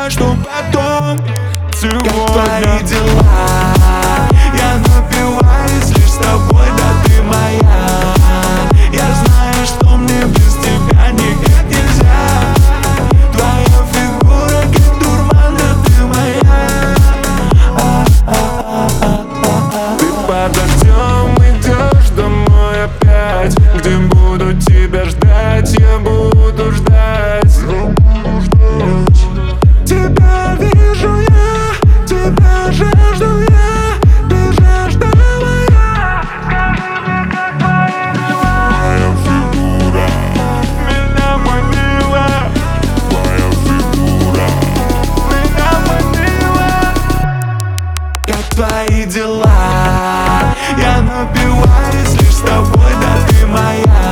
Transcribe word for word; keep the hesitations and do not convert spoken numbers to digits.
знаю, что потом. Сегодня. Как твои дела? Я напиваюсь лишь с тобой, да ты моя. Я знаю, что мне без тебя никак нельзя. Твоя фигура как дурман, да ты моя. Ты под дождем идешь домой опять, где буду тебя ждать, я буду ждать. Тебя вижу я, тебя жажду я, ты жажда моя. Скажи мне, как твои дела? Твоя фигура, Меня манила, твоя фигура, меня манила. Как твои дела? Я напиваюсь лишь с тобой, да ты моя.